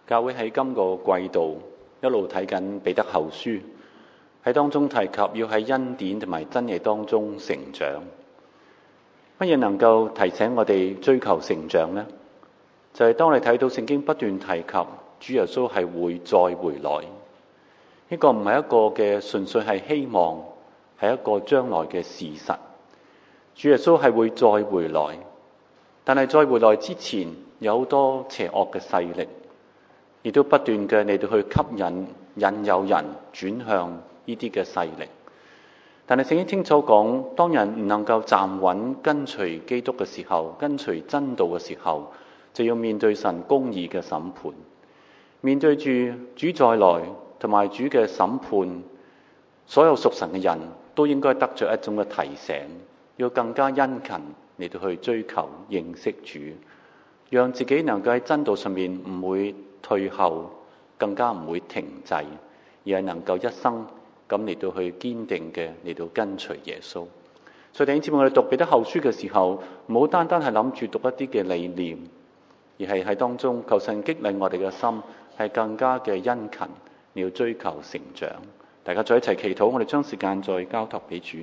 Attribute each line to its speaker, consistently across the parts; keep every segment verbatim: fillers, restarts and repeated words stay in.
Speaker 1: 教會喺今個季度一路睇緊彼得後書，喺當中提及要喺恩典同埋真理當中成長。乜嘢能夠提醒我哋追求成長呢？就係、是、當你睇到聖經不斷提及主耶穌係會再回來，呢、這個唔係一個嘅純粹係希望，係一個將來嘅事實。主耶穌係會再回來，但係再回來之前有好多邪惡嘅勢力，亦都不斷嘅嚟到去吸引、引誘人轉向呢啲嘅勢力。但係聖經清楚講，當人唔能夠站穩跟隨基督嘅時候，跟隨真道嘅時候，就要面對神公義嘅審判。面對住主再來同埋主嘅審判，所有屬神嘅人都應該得着一種嘅提醒，要更加殷勤嚟到去追求認識主，讓自己能夠喺真道上面唔會退後，更加唔會停滯，而係能夠一生咁嚟到去堅定嘅嚟到跟隨耶穌。所以弟兄姊妹，我哋讀彼得後書嘅時候，唔好單單係諗住讀一啲嘅理念，而係喺當中求神激勵我哋嘅心，係更加嘅殷勤，你要追求成長。大家再一齊祈禱，我哋將時間再交託俾主。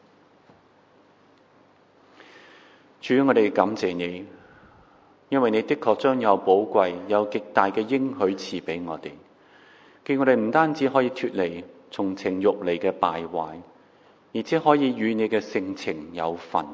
Speaker 1: 主，我哋感謝你，因為你的確將有寶貴、有極大嘅應許賜俾我哋，叫我哋唔單止可以脫離從情慾嚟嘅敗壞，而且可以與你嘅性情有份。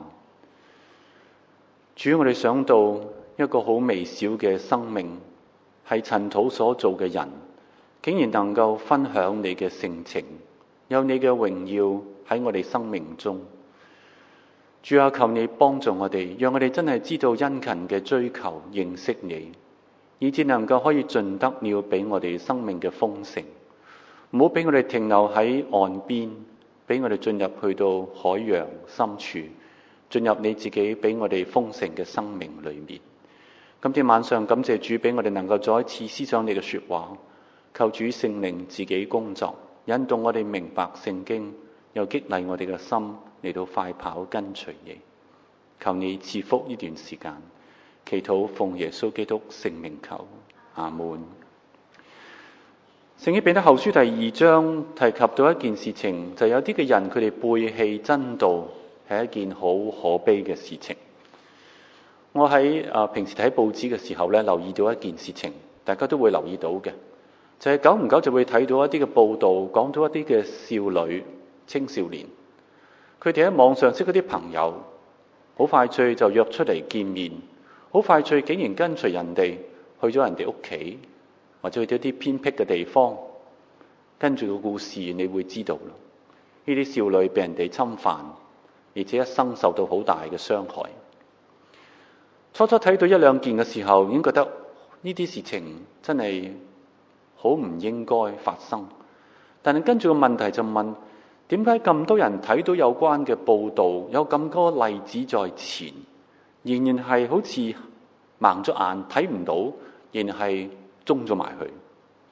Speaker 1: 主，我哋想到一個好微小嘅生命，係塵土所做嘅人，竟然能夠分享你嘅性情，有你嘅榮耀喺我哋生命中。主啊，求你幫助我哋，讓我哋真係知道殷勤嘅追求認識你，以致能夠可以盡得你要俾我哋生命嘅豐盛。唔好俾我哋停留喺岸邊，俾我哋進入去到海洋深處，進入你自己俾我哋豐盛嘅生命裏面。今天晚上感謝主俾我哋能夠再一次思想你嘅說話，求主聖靈自己工作，引導我哋明白聖經，又激勵我哋嘅心嚟到快跑跟隨你。求你賜福呢段時間，祈禱奉耶穌基督聖名求，阿門。聖經彼得後書第二章提及到一件事情，就有啲嘅人佢哋背棄真道，係一件好可悲嘅事情。我喺誒、呃、平時睇報紙嘅時候咧，留意到一件事情，大家都會留意到嘅，就係、是、久唔久就會睇到一啲嘅報道，講到一啲嘅少女、青少年，佢哋喺網上識嗰啲朋友，好快脆就約出嚟見面，好快脆竟然跟隨人哋去咗人哋屋企，或者去到一啲偏僻嘅地方，跟住個故事你會知道啦。呢啲少女被人哋侵犯，而且一生受到好大嘅傷害。初初睇到一兩件嘅時候，已經覺得呢啲事情真係好唔應該發生。但係跟住個問題就問，點解咁多人睇到有關嘅報道，有咁多例子在前，仍然係好似盲咗眼睇唔到，仍然係中咗埋去？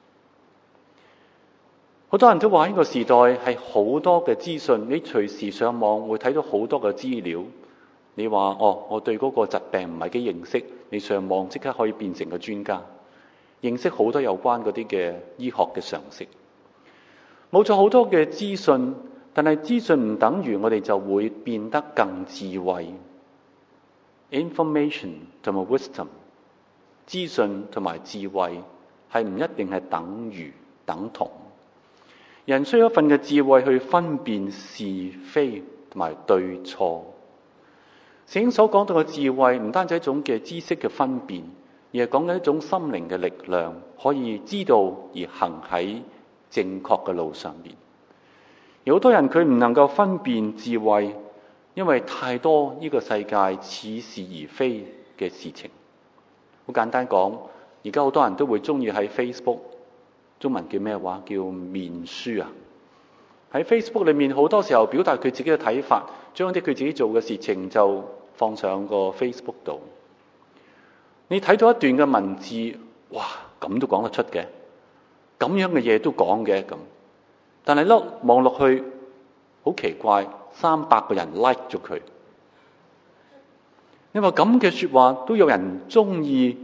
Speaker 1: 好多人都話呢個時代係好多嘅資訊，你隨時上網會睇到好多嘅資料。你話哦，我對嗰個疾病唔係幾認識，你上網即刻可以變成個專家，認識好多有關嗰啲嘅醫學嘅常識。冇錯，好多嘅資訊，但係資訊唔等於我哋就會變得更智慧。Information 同埋 wisdom， 資訊同埋智慧係唔一定係等於等同。人需要一份嘅智慧去分辨是非同埋對錯。聖經所講到嘅智慧唔單止係一種嘅知識嘅分辨，而係講緊一種心靈嘅力量，可以知道而行喺正確嘅路上面。有好多人佢唔能夠分辨智慧，因為太多呢個世界似是而非嘅事情。好簡單講，而家好多人都會中意喺 Facebook， 中文叫咩話？叫面書啊！喺 Facebook 裏面好多時候表達佢自己嘅睇法，將啲佢自己做嘅事情就放上個 Facebook 度。你睇到一段嘅文字，哇，咁都講得出嘅，咁樣嘅嘢都講嘅咁。但係咧望落去好奇怪，三百個人 like 咗佢。你話咁嘅說話都有人中意，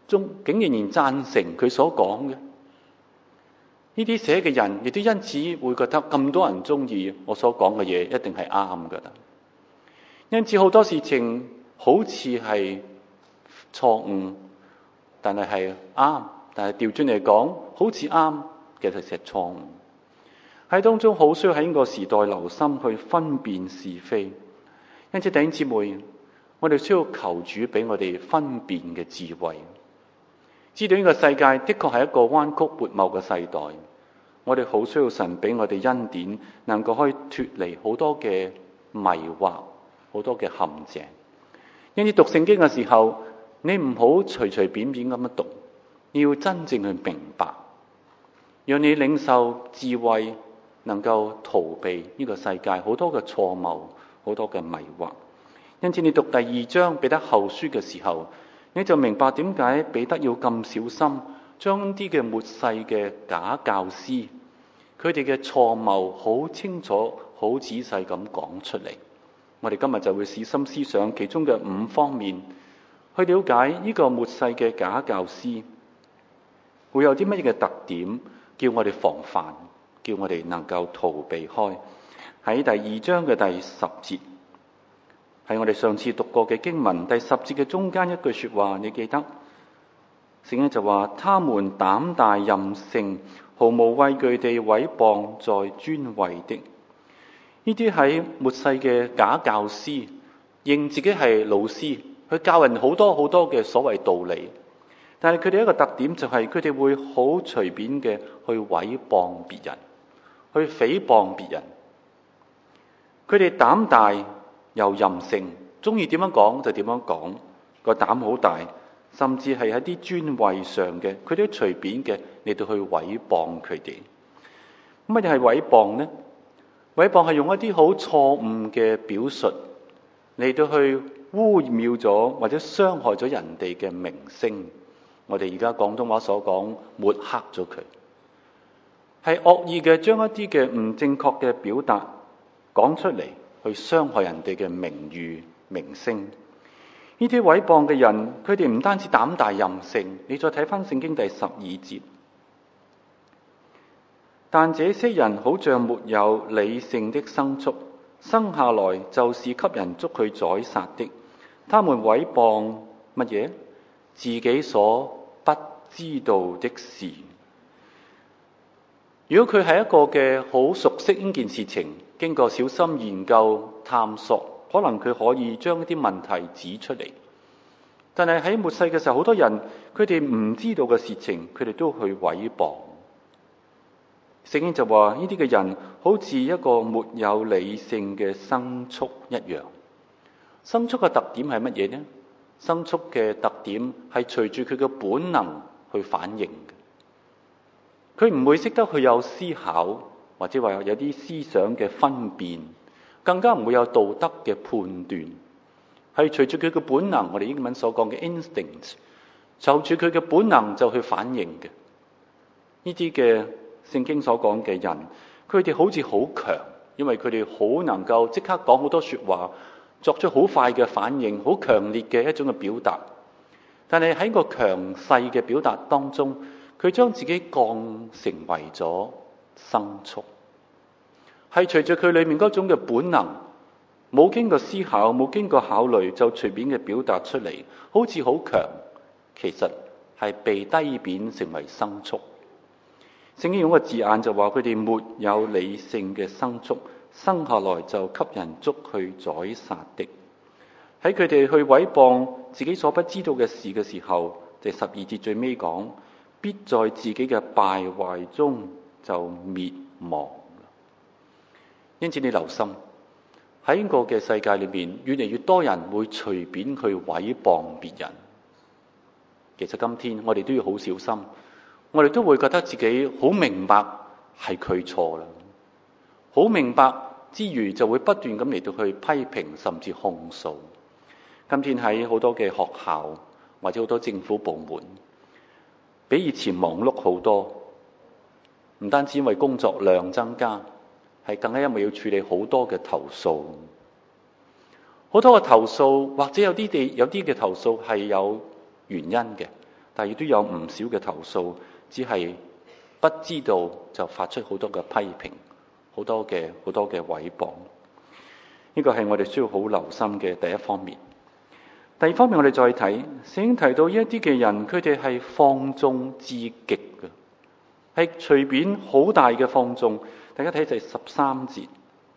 Speaker 1: 中竟然然贊成佢所講嘅。呢啲寫嘅人亦都因此會覺得咁多人中意我所講嘅嘢，一定係啱噶啦。因此好多事情好似係錯誤，但係係啱，但係調轉嚟講，好似啱，其實係錯誤。喺當中好需要喺呢個時代留心去分辨是非。因此弟兄姊妹，我哋需要求主俾我哋分辨嘅智慧，知道呢個世界的確係一個彎曲悖謬嘅世代。我哋好需要神俾我哋恩典，能夠可以脫離好多嘅迷惑，好多嘅陷阱。因此讀聖經嘅時候，你唔好隨隨便便咁樣讀，你要真正去明白，讓你領受智慧，能夠逃避呢個世界好多嘅錯謬，好多嘅迷惑。因此你讀第二章彼得後書嘅時候，你就明白點解彼得要咁小心，將啲嘅末世嘅假教師，佢哋嘅錯謬好清楚、好仔細咁講出嚟。我哋今日就會細心思想其中嘅五方面，去了解呢個末世嘅假教師會有啲乜嘢嘅特點，叫我哋防範，叫我哋能夠逃避開。喺第二章嘅第十節，係我哋上次讀過嘅經文，第十節嘅中間一句說話，你記得？聖經就話：他們膽大任性，毫無畏懼地毀謗在尊位的。呢啲喺末世嘅假教師，認自己係老師，去教人好多好多嘅所謂道理。但係佢哋一個特點就係佢哋會好隨便嘅去毀謗別人，去誹謗別人。佢哋膽大又任性，中意點樣講就點樣講，個膽好大，甚至係喺啲尊位上嘅，佢哋都隨便嘅嚟到去毀謗佢哋。乜嘢係毀謗呢？毀謗係用一啲好錯誤嘅表述嚟到去污蔑咗或者傷害咗人哋嘅名聲。我哋而家廣東話所講，抹黑咗佢，係惡意嘅將一啲嘅唔正確嘅表達講出嚟，去傷害人哋嘅名譽名聲。呢啲毀謗嘅人，佢哋唔單止膽大任性，你再睇翻聖經第十二節，但這些人好像沒有理性的牲畜，生下來就是給人捉去宰殺的。他們毀謗乜嘢？自己所不知道的事。如果佢係一個嘅好熟悉呢件事情，經過小心研究探索，可能佢可以將一啲問題指出嚟。但係喺末世嘅時候，好多人佢哋唔知道嘅事情，佢哋都去毀謗。聖經就話呢啲嘅人好似一個沒有理性嘅牲畜一樣。牲畜嘅特點係乜嘢呢？牲畜嘅特點係隨住佢嘅本能去反應嘅，佢唔會識得去有思考，或者話有啲思想嘅分辨，更加唔會有道德嘅判斷，係隨住佢嘅本能，我哋英文所講嘅 instinct， 就住佢嘅本能就去反應嘅。呢啲嘅聖經所講嘅人，佢哋好似好強，因為佢哋好能夠即刻講好多說話，作出好快嘅反應，好強烈嘅一種嘅表達。但係喺個強勢嘅表達當中，佢將自己降成為咗牲畜，係隨住佢裏面嗰種嘅本能，冇經過思考，冇經過考慮，就隨便嘅表達出嚟，好似好強，其實係被低貶成為牲畜。聖經用個字眼就話佢哋沒有理性嘅牲畜，生下來就給人捉去宰殺的。喺佢哋去毀謗自己所不知道嘅事嘅時候，第十二節最尾講，必在自己嘅敗壞中就滅亡。因此你留心喺呢個嘅世界裏面，越嚟越多人會隨便去毀謗別人。其實今天我哋都要好小心。我哋都會覺得自己好明白係佢錯啦，好明白之餘就會不斷咁嚟到去批評甚至控訴。今天喺好多嘅學校或者好多政府部門，比以前忙碌好多，唔單止因為工作量增加，係更加因為要處理好多嘅投訴。好多嘅投訴或者有啲地有啲嘅投訴係有原因嘅。 但係亦都有唔少嘅投訴，只係不知道就發出好多嘅批評，好多嘅好多嘅毀謗。呢個係我哋需要好留心嘅第一方面。第二方面，我哋再睇聖經提到一啲嘅人，佢哋係放縱至極嘅，係隨便好大嘅放縱。大家睇就係十三節，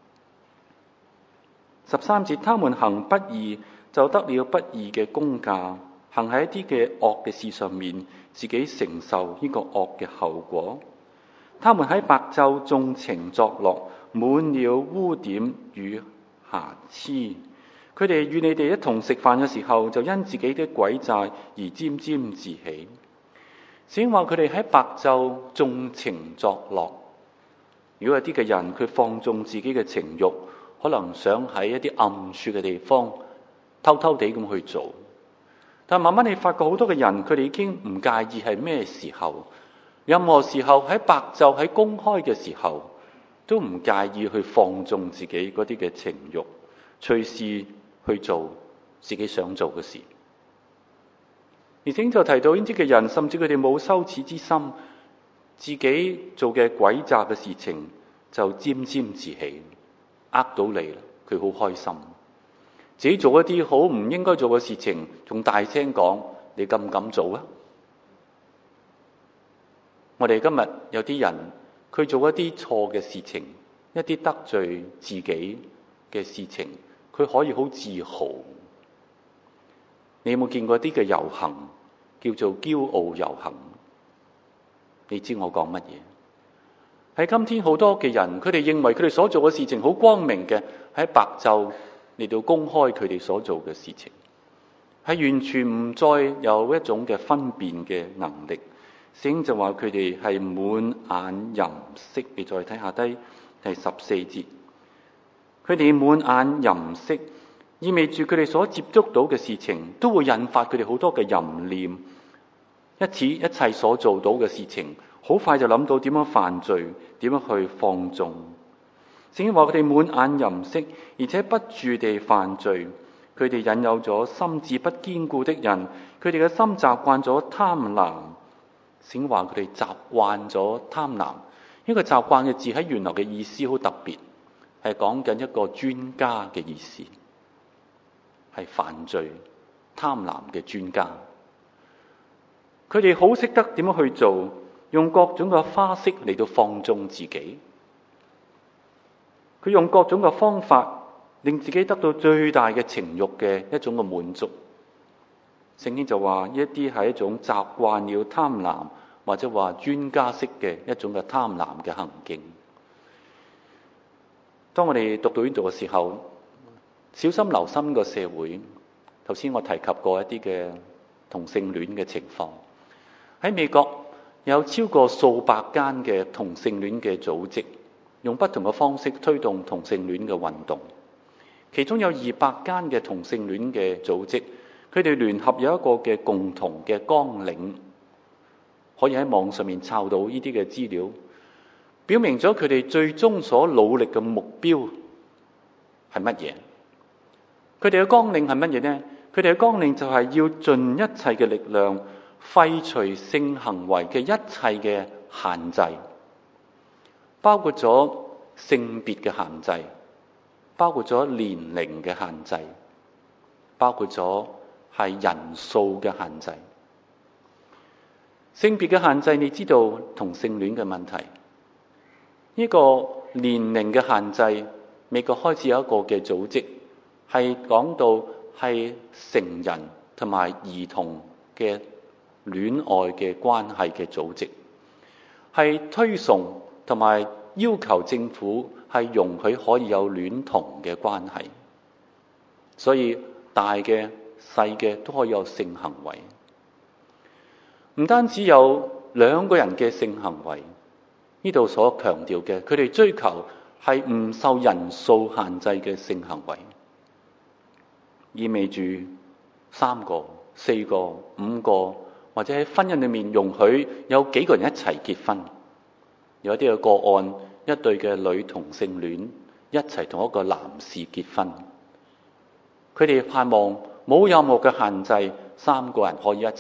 Speaker 1: 十三節，他們行不義就得了不義嘅工價，行喺一啲嘅惡嘅事上面，自己承受呢個惡嘅後果。他們喺白晝縱情作樂，滿了污點與瑕疵。佢哋與你哋一同食飯嘅時候，就因自己的詭詐而沾沾自喜。聖經話佢哋喺白晝縱情作樂。如果有啲嘅人佢放縱自己嘅情慾，可能想喺一啲暗處嘅地方偷偷地咁去做，但慢慢你發覺好多嘅人佢哋已經唔介意係咩時候，任何時候喺白晝喺公開嘅時候都唔介意去放縱自己嗰啲嘅情慾，隨時去做自己想做嘅事。而且就提到呢啲嘅人，甚至佢哋冇羞恥之心，自己做嘅詭詐嘅事情就沾沾自喜，呃到你啦，佢好開心。自己做一啲好唔應該做嘅事情，仲大聲講，你敢唔敢做啊？我哋今日有啲人，佢做一啲錯嘅事情，一啲得罪自己嘅事情，佢可以好自豪。你有冇見過啲嘅遊行叫做驕傲遊行？你知我講乜嘢？喺今天好多嘅人，佢哋認為佢哋所做嘅事情好光明嘅，喺白晝嚟到公開佢哋所做嘅事情，係完全唔再有一種嘅分辨嘅能力。聖經就話佢哋係滿眼淫色。你再睇下低第十四節，佢哋滿眼淫色，意味住佢哋所接觸到嘅事情都會引發佢哋好多嘅淫念，一此一切所做到嘅事情，好快就諗到點樣犯罪，點樣去放縱。聖經話佢哋滿眼淫色，而且不住地犯罪。佢哋引誘咗心智不堅固的人，佢哋嘅心習慣咗貪婪。聖經話佢哋習慣咗貪婪。呢個習慣嘅字喺原來嘅意思好特別，係講緊一個專家嘅意思，係犯罪貪婪嘅專家。佢哋好識得點樣去做，用各種嘅花式嚟到放縱自己。佢用各種嘅方法，令自己得到最大嘅情慾嘅一種嘅滿足。聖經就話呢一啲係一種習慣了貪婪，或者話專家式嘅一種嘅貪婪嘅行徑。當我哋讀到呢度嘅時候，小心留心個社會。頭先我提及過一啲嘅同性戀嘅情況，喺美國有超過數百間嘅同性戀嘅組織，用不同嘅方式推動同性戀嘅運動。其中有二百間嘅同性戀嘅組織，佢哋聯合有一個嘅共同嘅綱領，可以喺網上面抄到呢啲嘅資料，表明咗佢哋最終所努力嘅目標係乜嘢。佢哋嘅綱領係乜嘢呢？佢哋嘅綱領就係要盡一切嘅力量廢除性行為嘅一切嘅限制，包括咗性別嘅限制，包括咗年齡嘅限制，包括咗係人數嘅限制。性別嘅限制，你知道同性戀嘅問題。呢個年齡嘅限制，美國開始有一個嘅組織，係講到係成人同埋兒童嘅戀愛嘅關係嘅組織，係推崇同埋要求政府係容許可以有戀童嘅關係，所以大嘅細嘅都可以有性行為。唔單止有兩個人嘅性行為，呢度所強調嘅，佢哋追求係唔受人數限制嘅性行為，意味住三個、四個、五個，或者喺婚姻裏面容許有幾個人一齊結婚。有一啲嘅個案，一對嘅女同性戀一齊同一個男士結婚，佢哋盼望冇任何嘅限制，三個人可以一齊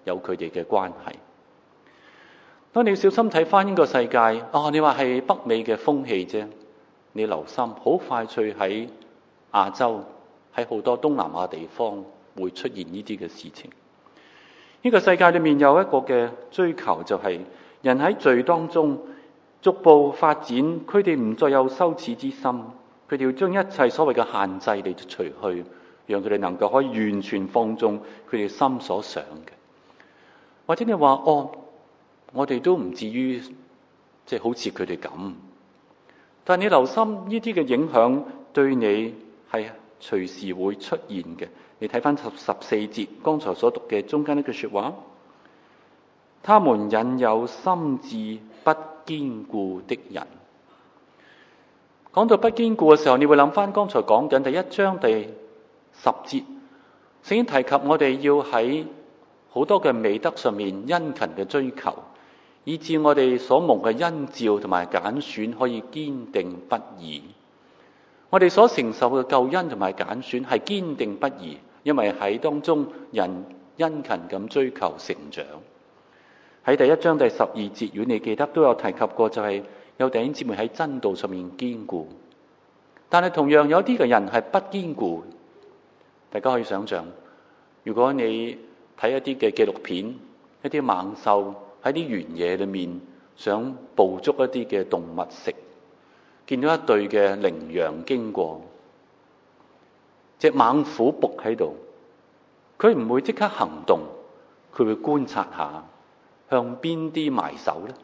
Speaker 1: 有佢哋嘅關係。當你小心睇翻呢個世界，哦，你話係北美嘅風氣啫，你留心，好快脆喺亞洲，喺好多東南亞地方會出現呢啲嘅事情。呢個世界裏面有一個嘅追求，就係人喺罪當中逐步發展，佢哋唔再有羞恥之心，佢哋要將一切所謂嘅限制嚟除去，讓佢哋能夠可以完全放縱佢哋心所想嘅。或者你話哦，我哋都唔至於即係好似佢哋咁，但係你留心呢啲嘅影響對你係隨時會出現嘅。你睇翻十十四節剛才所讀嘅中間一句說話，他們引誘心智不堅固的人。講到不堅固嘅時候，你會諗翻剛才講緊第一章第十節，聖經提及我哋要喺好多嘅美德上面殷勤嘅追求，以致我哋所蒙嘅恩召同埋揀選可以堅定不移。我哋所承受嘅救恩同埋揀選係堅定不移，因為喺當中人殷勤咁追求成長。喺第一章第十二節，如果你記得都有提及過，就係有弟兄姊妹喺真道上面堅固，但係同樣有啲嘅人係不堅固。大家可以想象，如果你睇一啲嘅紀錄片，一啲猛獸喺啲原野裏面想捕捉一啲嘅動物食，見到一隊嘅羚羊經過，隻猛虎伏喺度，佢唔會即刻行動，佢會觀察下向邊啲埋手呢？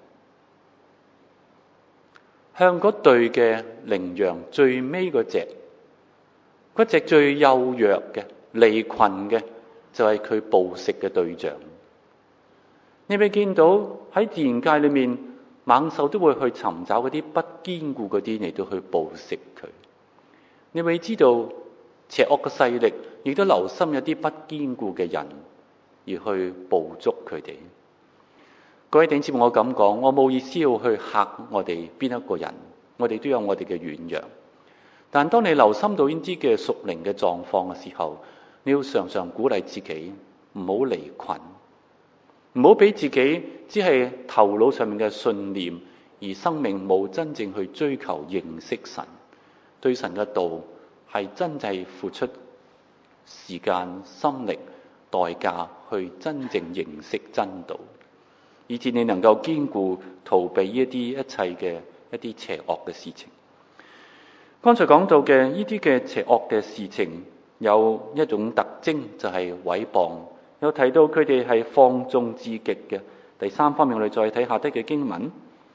Speaker 1: 向嗰隊嘅羚羊最尾嗰隻，嗰隻最幼弱嘅離群嘅，就係佢捕食嘅對象。你咪見到喺自然界裏面，猛獸都會去尋找嗰啲不堅固嗰啲嚟到去捕食佢。你會知道邪惡嘅勢力亦都留心有啲不堅固嘅人而去捕捉佢哋。各位弟兄姊妹，我咁講，我冇意思要去嚇我哋邊一個人，我哋都有我哋嘅軟弱。但當你留心到呢啲嘅屬靈嘅狀況嘅時候，你要常常鼓勵自己唔好離群，唔好俾自己只係頭腦上面嘅信念，而生命冇真正去追求認識神。對神嘅道係真正付出時間、心力、代價去真正認識真道，以致你能夠堅固逃避一啲一切嘅一啲邪惡嘅事情。剛才講到嘅呢啲嘅邪惡嘅事情，有一種特徵就係毀謗，有提到佢哋係放縱至極嘅。第三方面，我哋再睇下低嘅經文，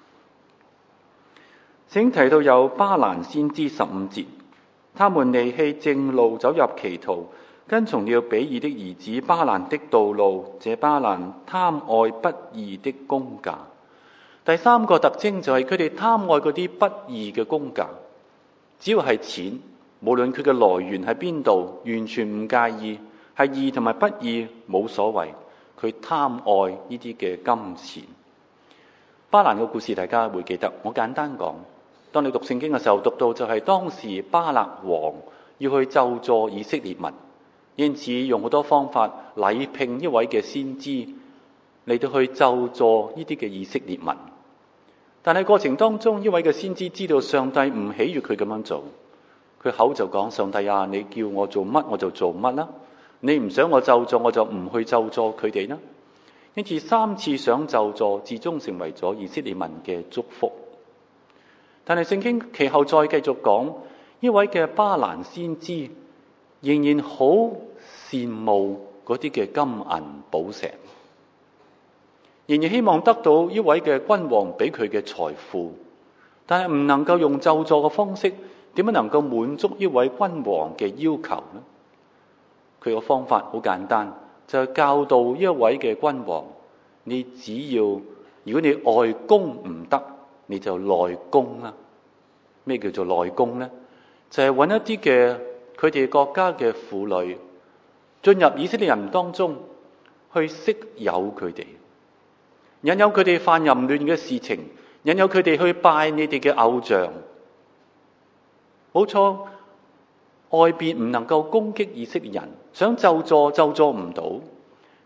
Speaker 1: 請提到有巴蘭先知十五節，他們離棄正路，走入歧途，跟從了比爾的兒子巴蘭的道路，這巴蘭貪愛不義的工價。第三個特徵就係佢哋貪愛嗰啲不義嘅工價，只要係錢，無論佢嘅來源喺邊度，完全唔介意，係義同埋不義冇所謂，佢貪愛呢啲嘅金錢。巴蘭嘅故事大家會記得，我簡單講，當你讀聖經嘅時候讀到就係當時巴勒王要去咒詛以色列民，因此用好多方法禮聘一位嘅先知嚟到去咒詛呢啲嘅以色列民。但係過程當中，呢位嘅先知知道上帝唔喜悅佢咁樣做，佢口就講：上帝啊，你叫我做乜我就做乜啦，你唔想我咒詛我就唔去咒詛佢哋啦。因此三次想咒詛，至終成為咗以色列民嘅祝福。但係聖經其後再繼續講，呢位嘅巴蘭先知仍然好羨慕嗰啲嘅金銀寶石，仍然希望得到呢位嘅君王俾佢嘅財富，但係唔能夠用咒詛嘅方式，點樣能夠滿足呢位君王嘅要求呢？佢個方法好簡單，就係教導呢一位嘅君王，你只要如果你外宮唔得，你就內宮啦。咩叫做內宮呢？就係揾一啲嘅佢哋國家嘅婦女進入以色列人當中去色誘佢哋，引誘佢哋犯淫亂嘅事情，引誘佢哋去拜你哋嘅偶像。冇錯，外邊唔能夠攻擊以色列人，想咒詛咒詛唔到，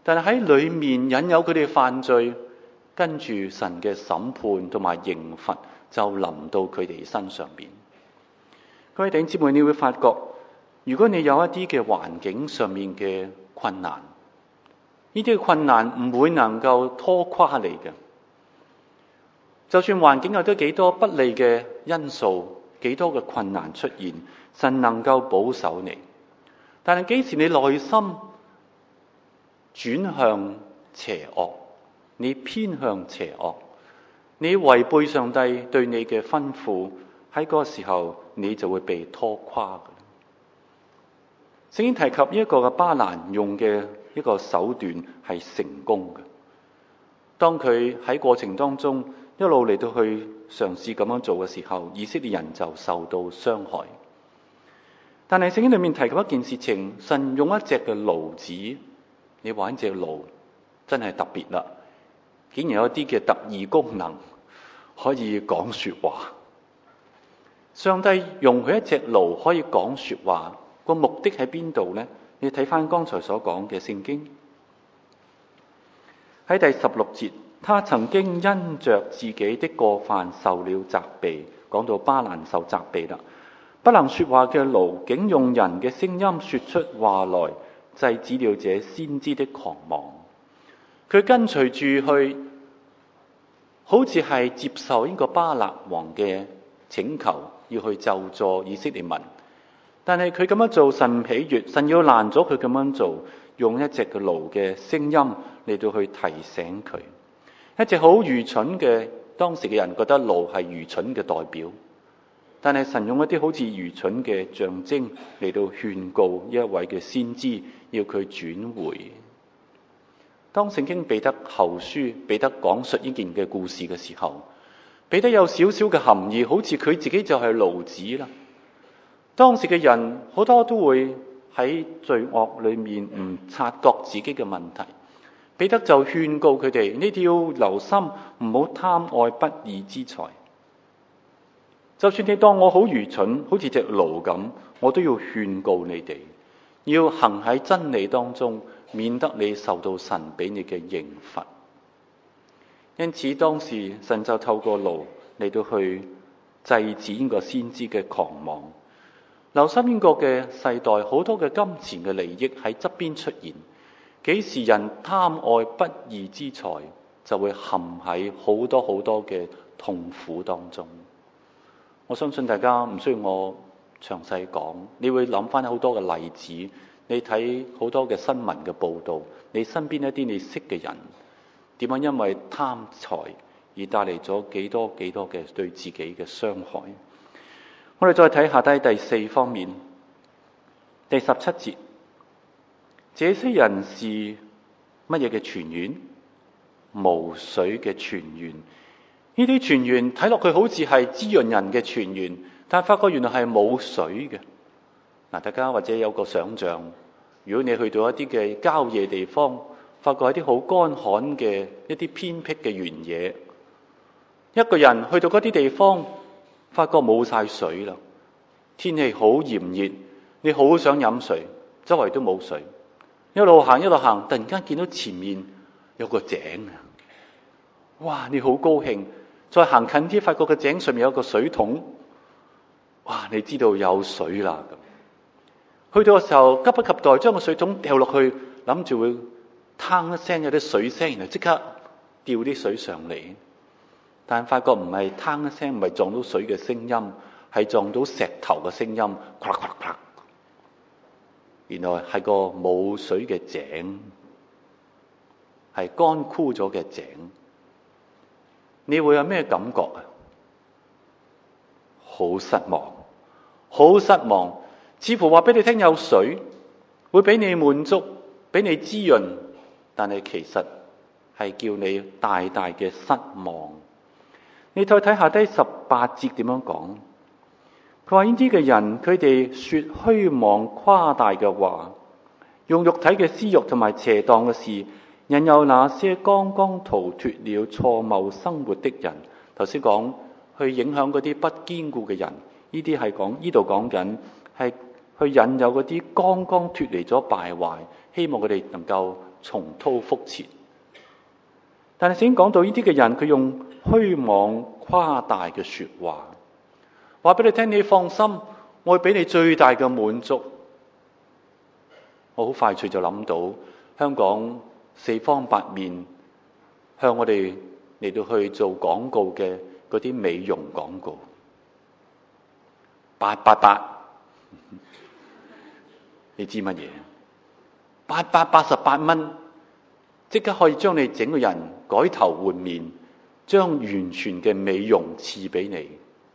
Speaker 1: 但係喺裏面引誘佢哋犯罪，跟住神嘅審判同埋刑罰就臨到佢哋身上邊。各位弟兄姊妹，你會發覺，如果你有一啲嘅環境上面嘅困難，呢啲嘅困難唔會能夠拖垮你嘅。就算環境有咗幾多不利嘅因素，幾多嘅困難出現，神能夠保守你。但係幾時你內心轉向邪惡，你偏向邪惡，你違背上帝對你嘅吩咐，喺嗰個時候你就會被拖垮嘅。聖經提及呢一個嘅巴蘭用嘅一個手段係成功嘅。當佢喺過程當中一路嚟到去嘗試咁樣做嘅時候，以色列人就受到傷害。但係聖經裏面提及一件事情，神用一隻嘅驢子，你話呢隻驢真係特別啦，竟然有一啲嘅特異功能可以講說話。上帝用佢一隻驢可以講說話，個目的喺邊度呢？你睇翻剛才所講嘅聖經，喺第十六節，他曾經因着自己的過犯受了責備，講到巴蘭受責備啦。不能說話嘅驢，竟用人嘅聲音說出話來，制止了這先知的狂妄。佢跟隨住去，好似係接受呢個巴勒王嘅請求，要去咒詛以色列民。但係佢咁樣做，神唔喜悅，神要攔咗佢咁樣做，用一隻嘅驢嘅聲音嚟到去提醒佢。一隻好愚蠢嘅，當時嘅人覺得驢係愚蠢嘅代表，但係神用一啲好似愚蠢嘅象徵嚟到勸告一位嘅先知，要佢轉回。當聖經彼得後書彼得講述呢件嘅故事嘅時候，彼得有少少嘅含義，好似佢自己就係驢子啦。當時嘅人好多都會喺罪惡裏面唔察覺自己嘅問題，彼得就勸告佢哋，呢啲要留心，唔好貪愛不義之財。就算你當我好愚蠢，好似隻驢咁，我都要勸告你哋，要行喺真理當中，免得你受到神俾你嘅刑罰。因此當時神就透過驢嚟到去制止呢個先知嘅狂妄。留心呢個嘅世代，好多嘅金錢嘅利益喺側邊出現。幾時人貪愛不義之財，就會陷喺好多好多嘅痛苦當中。我相信大家唔需要我詳細講，你會諗翻好多嘅例子，你睇好多嘅新聞嘅報道，你身邊一啲你識嘅人點樣因為貪財而帶嚟咗幾多幾多嘅對自己嘅傷害。我哋再睇下低第四方面，第十七節，這些人是乜嘢嘅泉源？無水嘅泉源。呢啲泉源睇落去好似係滋潤人嘅泉源，但係發覺原來係冇水嘅。嗱，大家或者有個想象，如果你去到一啲嘅郊野地方，發覺一啲好乾旱嘅一啲偏僻嘅原野，一個人去到嗰啲地方，發覺冇晒水啦，天氣好炎熱，你好想飲水，周圍都冇水，一路行一路行，突然間見到前面有個井啊！哇，你好高興，再行近啲，發覺個井上面有個水桶，哇，你知道有水啦咁。去到嘅時候，急不及待將個水桶掉落去，諗住會嘭一聲有啲水聲，然後即刻掉啲水上嚟。但發覺唔係嘭一聲，唔係撞到水嘅聲音，係撞到石頭嘅聲音，啪啪啪。原來係個冇水嘅井，係乾枯咗嘅井。你會有咩感覺啊？好失望，好失望。似乎話俾你聽有水，會俾你滿足，俾你滋潤，但係其實係叫你大大嘅失望。你再睇下低十八節點樣講？佢話呢啲嘅人，佢哋說虛妄誇大嘅話，用肉體嘅私欲同埋邪蕩嘅事，引誘那些剛剛逃脫了錯謬生活的人。頭先講去影響嗰啲不堅固嘅人，呢啲係講呢度講緊係去引誘嗰啲剛剛脫離咗敗壞，希望佢哋能夠重蹈覆轍。但係先講到呢啲嘅人，佢用虛妄誇大嘅說話，話俾你聽，你放心，我會俾你最大嘅滿足。我好快脆就諗到香港四方八面向我哋嚟到去做廣告嘅嗰啲美容廣告，八八八，你知乜嘢？八百八十八蚊，即刻可以將你整個人改頭換面，將完全嘅美容賜俾你。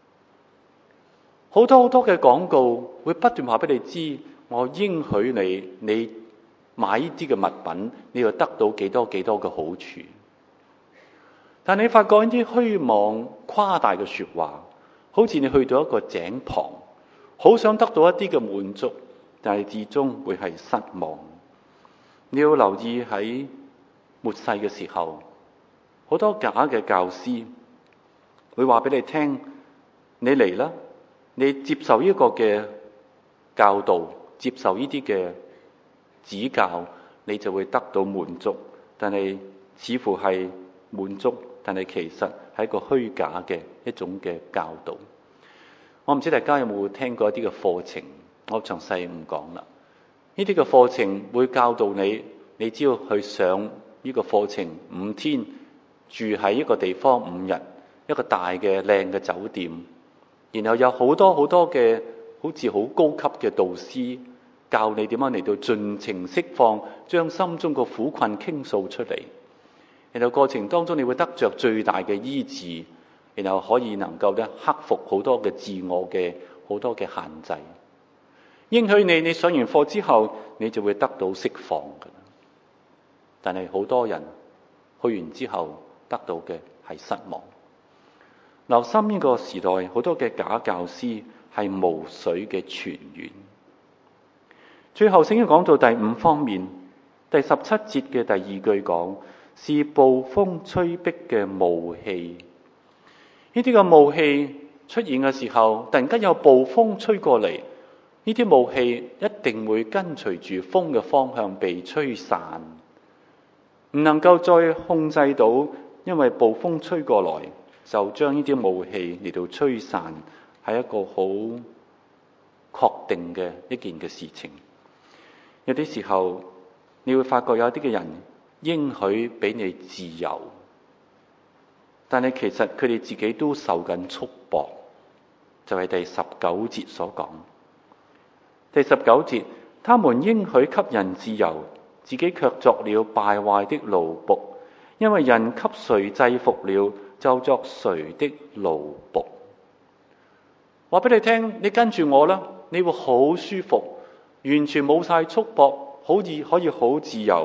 Speaker 1: 好多好多嘅廣告會不斷話俾你知，我應許你，你買呢啲嘅物品，你要得到幾多幾多嘅好處。但你發覺呢啲虛妄誇大嘅說話，好似你去到一個井旁，好想得到一啲嘅滿足，但係至終會係失望。你要留意喺末世嘅時候，好多假嘅教師會話俾你聽，你嚟啦，你接受呢個嘅教導，接受呢啲嘅指教，你就會得到滿足。但係似乎係滿足，但係其實係一個虛假嘅一種嘅教導。我唔知大家有冇聽過一啲嘅課程，我詳細唔講啦。呢啲嘅課程會教導你，你只要去上呢個課程五天，住喺一個地方五日，一個大嘅靚嘅酒店，然後有好多好多嘅好似好高級嘅導師教你點樣嚟到盡情釋放，將心中個苦困傾訴出嚟。然後過程當中你會得着最大嘅醫治，然後可以能夠咧克服好多嘅自我嘅好多嘅限制。應許你，你上完課之後，你就會得到釋放㗎。但係好多人去完之後得到嘅係失望。留心呢個時代，好多嘅假教師係無水嘅泉源。最後聖經講到第五方面，第十七節嘅第二句講，是暴風吹逼嘅霧氣。呢啲嘅霧氣出現嘅時候，突然間有暴風吹過嚟，呢啲霧氣一定會跟隨住風嘅方向被吹散，唔能夠再控制到，因為暴風吹過來就將呢啲霧氣嚟到吹散，係一個好確定嘅一件嘅事情。有啲時候你會發覺有啲嘅人應許俾你自由，但係其實佢哋自己都受緊束縛，就係第十九節所講。第十九節，他們應許給人自由，自己卻作了敗壞的奴僕，因為人給誰制服了，就作誰的奴僕。話俾你聽，你跟住我啦，你會好舒服，完全冇晒束縛，好似可以好自由。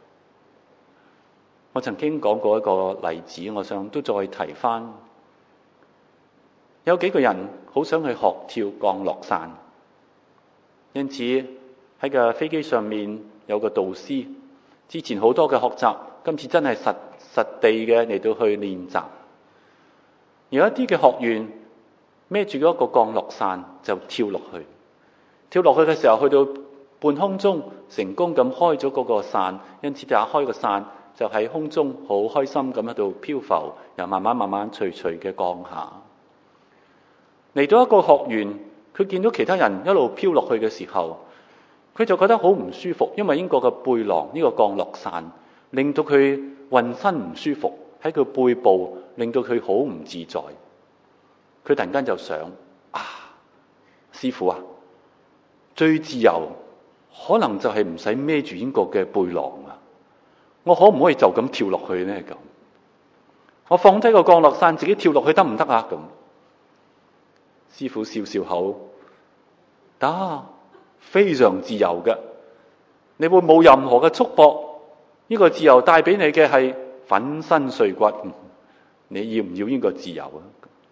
Speaker 1: 我曾經講過一個例子，我想都再提翻。有幾個人好想去學跳降落傘，因此喺個飛機上面有個導師，之前好多嘅學習，今次真係實實地嘅嚟到去練習。有一啲嘅學員孭住嗰個降落傘就跳落去，跳落去嘅時候去到半空中，成功咁開咗嗰個傘，因此打開個傘就喺空中好開心咁喺度漂浮，又慢慢慢慢徐徐嘅降下。嚟到一個學員，佢見到其他人一路飄落去嘅時候，佢就覺得好唔舒服，因為英國嘅背囊呢個降落傘令到佢渾身唔舒服，喺佢背部令到佢好唔自在。佢突然間就想啊，師父啊，最自由可能就係唔使孭住英國嘅背囊啊！我可唔可以就咁跳落去呢？咁我放低個降落傘，自己跳落去得唔得啊？咁師父笑笑口，得，非常自由嘅，你會冇任何嘅束縛，呢個自由帶俾你嘅係粉身碎骨。你要唔要呢個自由啊？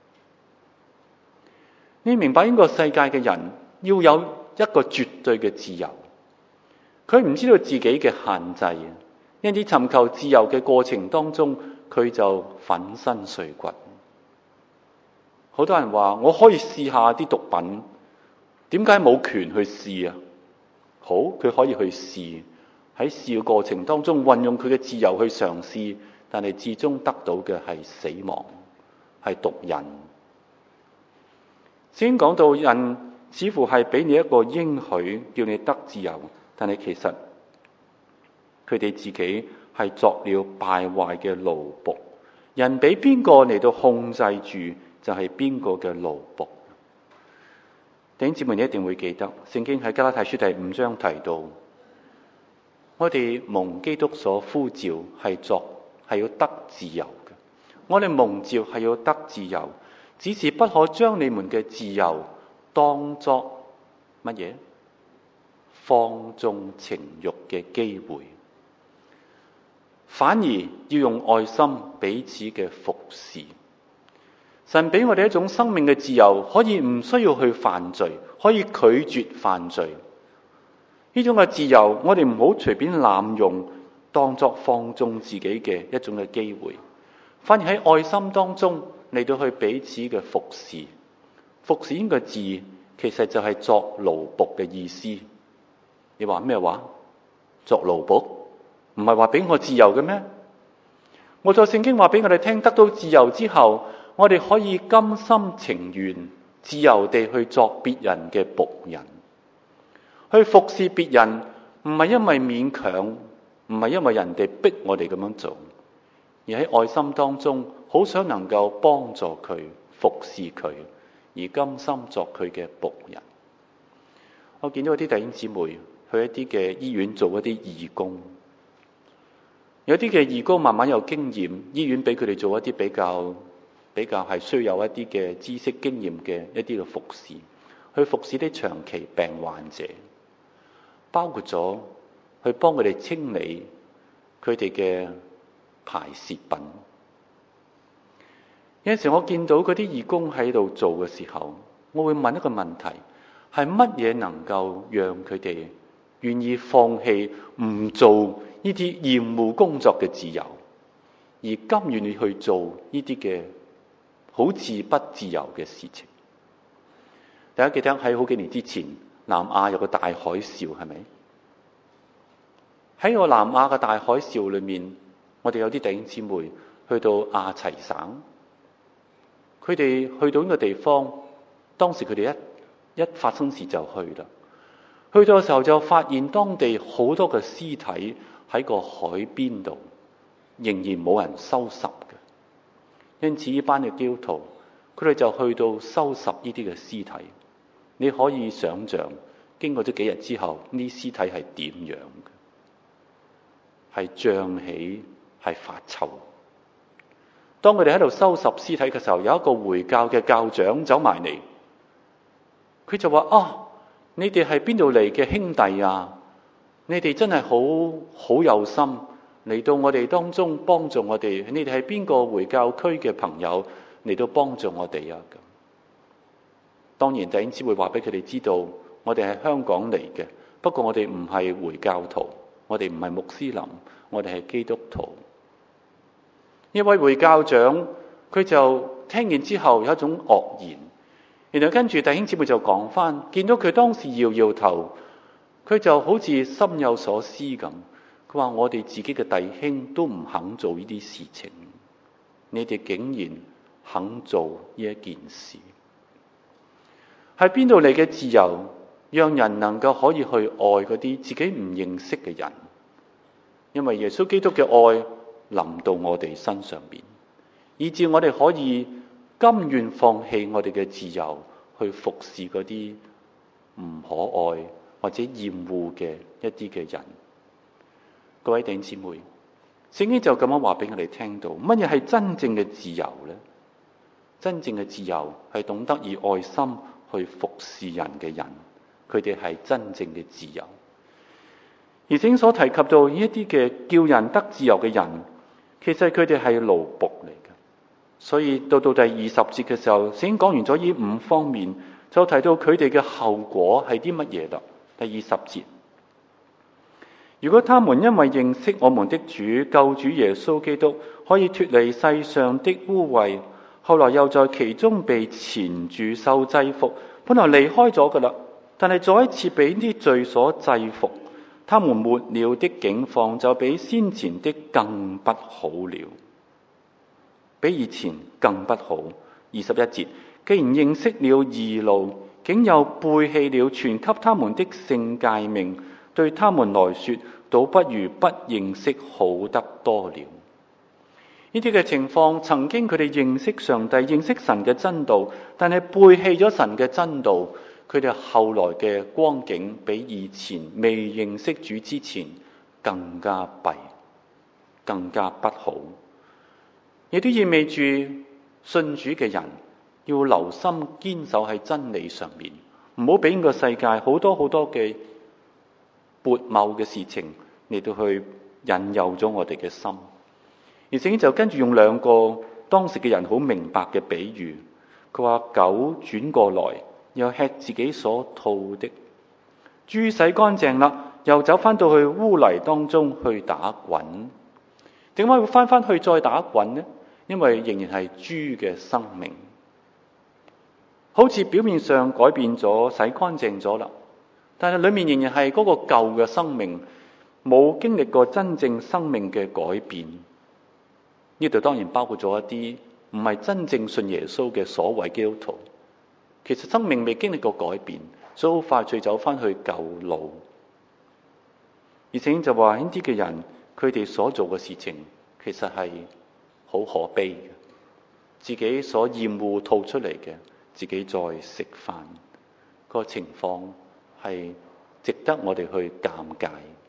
Speaker 1: 你明白呢個世界嘅人要有一個絕對嘅自由，佢唔知道自己嘅限制，因此尋求自由嘅過程當中，佢就粉身碎骨。好多人話我可以試下啲毒品，點解冇權去試啊？好，佢可以去試， 喺試嘅過程當中運用佢嘅自由去嘗試，但係至終得到嘅係死亡，係毒癮。先講到人似乎係俾你一個應許，叫你得自由，但係其實佢哋自己係作了敗壞嘅奴僕。人俾邊個嚟到控制住，就係邊個嘅奴僕。弟兄姊妹，你一定會記得，聖經喺加拉太書第五章提到，我哋蒙基督所呼召係作係要得自由嘅。我哋蒙召係要得自由，只是不可將你們嘅自由當作乜嘢？放縱情慾嘅機會，反而要用愛心彼此嘅服侍。神俾我哋一種生命嘅自由，可以唔需要去犯罪，可以拒絕犯罪。呢種嘅自由，我哋唔好隨便濫用，當作放縱自己嘅一種嘅機會，反而喺愛心當中嚟到去彼此嘅服侍。服侍呢個字其實就係作奴僕嘅意思。你話咩話？作奴僕唔係話俾我自由嘅咩？我在聖經話俾我哋聽，得到自由之後，我哋可以甘心情願自由地去作別人嘅僕人，去服侍別人，唔係因為勉強，唔係因為人哋逼我哋咁樣做，而喺愛心當中好想能夠幫助佢，服侍佢，而甘心作佢嘅僕人。我見到啲弟兄姊妹去一啲嘅醫院做一啲義工，有啲嘅義工慢慢有經驗，醫院俾佢哋做一啲比較比較係需要有一啲嘅知識經驗嘅一啲嘅服侍，去服侍啲長期病患者，包括咗去幫佢哋清理佢哋嘅排泄品。有陣時我見到嗰啲義工喺度做嘅時候，我會問一個問題，係乜嘢能夠讓佢哋願意放棄唔做呢啲厭惡工作嘅自由，而甘願意去做呢啲嘅好似不自由嘅事情？大家記得喺好幾年之前，南亞有個大海嘯，係咪？喺個南亞嘅大海嘯裏面，我哋有啲弟兄姊妹去到亞齊省，佢哋去到呢個地方，當時佢哋一一發生事就去啦。去到嘅時候就發現當地好多嘅屍體喺個海邊度，仍然冇人收拾嘅。因此呢班嘅基督徒，佢哋就去到收拾呢啲嘅屍體。你可以想象，經過咗幾日之後，呢啲屍體係點樣嘅？係脹起，係發臭。當佢哋喺度收拾屍體嘅時候，有一個回教嘅教長走埋嚟，佢就話：啊！你哋係邊度嚟嘅兄弟啊？你哋真係好好有心嚟到我哋當中幫助我哋。你哋係邊個回教區嘅朋友嚟到幫助我哋啊？咁當然弟兄姊妹話俾佢哋知道，我哋係香港嚟嘅，不過我哋唔係回教徒，我哋唔係穆斯林，我哋係基督徒。呢位回教長佢就聽完之後有一種愕然。然後跟住弟兄姊妹就講翻，見到佢當時搖搖頭，佢就好似心有所思咁。佢話：我哋自己嘅弟兄都唔肯做呢啲事情，你哋竟然肯做呢一件事，係邊度嚟嘅自由，讓人能夠可以去愛嗰啲自己唔認識嘅人？因為耶穌基督嘅愛臨到我哋身上邊，以致我哋可以甘願放棄我哋嘅自由，去服侍嗰啲唔可愛或者厭惡嘅一啲嘅人。各位弟兄姊妹，聖經就咁樣話俾我哋聽到，乜嘢係真正嘅自由呢？真正嘅自由係懂得以愛心去服侍人嘅人，佢哋係真正嘅自由。而聖經所提及到呢一啲嘅叫人得自由嘅人，其實佢哋係奴僕嚟嘅。所以到到第二十節嘅時候，聖經講完咗呢五方面，就提到佢哋嘅後果係啲乜嘢啦。第二十節，如果他們因為認識我們的主救主耶穌基督，可以脫離世上的污穢，後來又在其中被纏住受制服，本來離開咗噶啦，但係再一次俾啲罪所制服， 他們末了的境況就比先前的更不好了，比以前更不好。二十一節，既然認識了義路，竟又背棄了傳給他們的聖誡命，對他們來說，倒不如不認識好得多了。呢啲嘅情況，曾經佢哋認識上帝、認識神嘅真道，但係背棄咗神嘅真道，佢哋後來嘅光景比以前未認識主之前更加弊，更加不好。亦都意味住信主嘅人要留心堅守喺真理上面，唔好俾呢個世界好多好多嘅悖謬嘅事情嚟到去引誘咗我哋嘅心。而聖經就跟住用兩個當時嘅人好明白嘅比喻，佢話狗轉過來又吃自己所吐的，豬洗乾淨啦，又走翻到去污泥當中去打滾。點解會翻翻去再打滾呢？因為仍然係豬嘅生命，好似表面上改變咗、洗乾淨咗啦，但係裏面仍然係嗰個舊嘅生命，冇經歷過真正生命嘅改變。呢度當然包括咗一啲唔係真正信耶穌嘅所謂基督徒，其實生命未經歷過改變，所以好快脆走翻去舊路。而聖經就話呢啲嘅人，佢哋所做嘅事情其實係好可悲嘅，自己所厭惡吐出嚟嘅，自己再食飯，個情況係值得我哋去尷尬。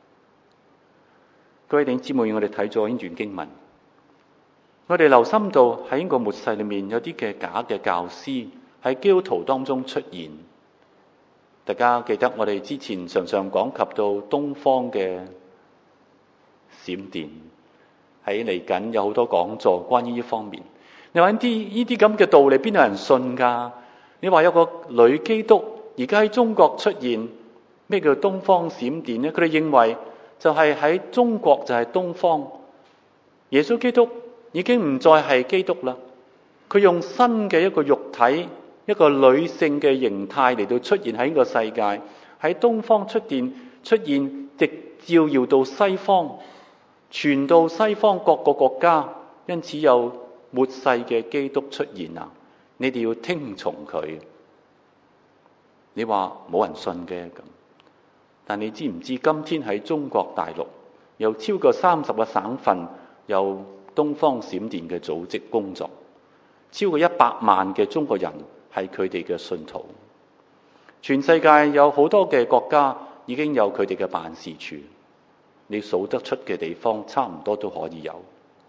Speaker 1: 各位弟兄姊妹，我哋睇咗呢段經文，我哋留心到喺呢個末世裏面有啲嘅假嘅教師喺基督徒當中出現。大家記得我哋之前常常講及到東方嘅閃電，喺嚟緊有好多講座關於呢方面。你話呢啲呢啲咁嘅道理邊有人信㗎？你話有個女基督而家喺中國出現，咩叫東方閃電呢？佢哋認為就係喺中國就係東方，耶穌基督已經唔再係基督啦。佢用新嘅一個肉體，一個女性嘅形態嚟到出現喺呢個世界，喺東方出現，出現直照耀到西方，傳到西方各個國家，因此有末世嘅基督出現啊！你哋要聽從佢。你話冇人信嘅咁，但你知唔知今天喺中國大陸有超過三十個省份有東方閃電嘅組織工作，超過一百萬嘅中國人係佢哋嘅信徒。全世界有好多嘅國家已經有佢哋嘅辦事處，你數得出嘅地方差唔多都可以有。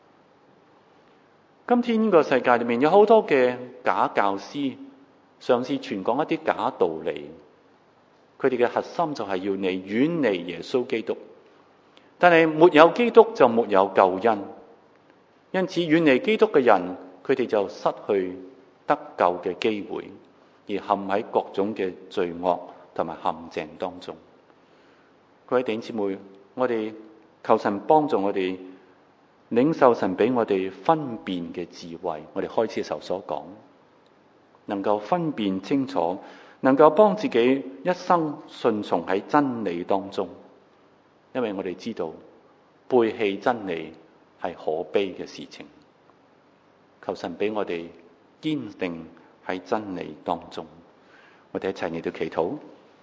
Speaker 1: 今天呢個世界裏面有好多嘅假教師，嘗試傳講一啲假道理，佢哋嘅核心就係要你遠離耶穌基督。但係沒有基督就沒有救恩，因此遠離基督嘅人，佢哋就失去得救嘅機會，而陷喺各種嘅罪惡同埋陷阱當中。各位弟兄姊妹，我哋求神幫助我哋領受神俾我哋分辨嘅智慧。我哋開始嘅時候所講，能夠分辨清楚，能夠幫自己一生順從喺真理當中。因為我哋知道背棄真理係可悲嘅事情。求神俾我哋堅定喺真理當中。我哋一齊嚟到祈禱。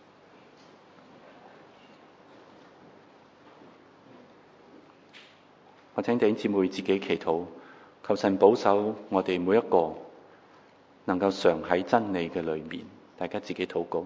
Speaker 1: 我請弟兄姊妹自己祈禱，求神保守我哋每一個能夠常喺真理嘅裏面。大家自己禱告。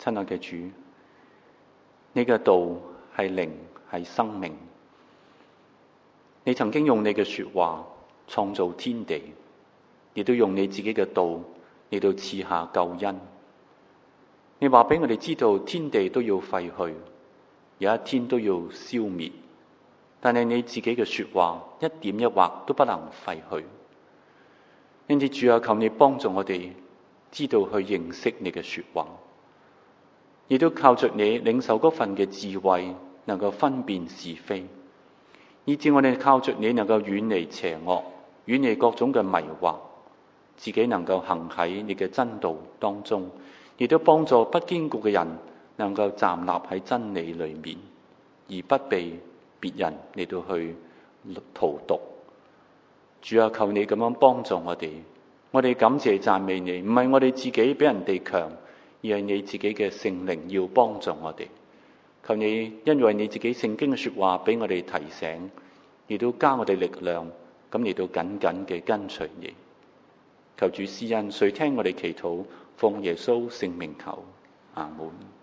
Speaker 1: 親愛嘅主，你嘅道係靈，係生命。你曾經用你嘅說話創造天地，亦都用你自己嘅道嚟到賜下救恩。你話俾我哋知道，天地都要廢去，有一天都要消滅，但係你自己嘅說話一點一畫都不能廢去。因此主啊，求你幫助我哋知道去認識你嘅說話，亦都靠着你領受嗰份嘅智慧，能夠分辨是非，以致我哋靠着你能夠遠離邪惡，遠離各種嘅迷惑，自己能夠行喺你嘅真道當中，亦都幫助不堅固嘅人能夠站立喺真理裏面，而不被別人嚟到去荼毒。主啊，求你咁樣幫助我哋，我哋感謝讚美你，唔係我哋自己比人哋強，而係你自己嘅聖靈要幫助我哋。求你因為你自己聖經嘅說話俾我哋提醒，亦都加我哋力量，咁嚟到緊緊嘅跟隨你。求主施恩，垂聽我哋祈禱，奉耶穌聖名求，阿門。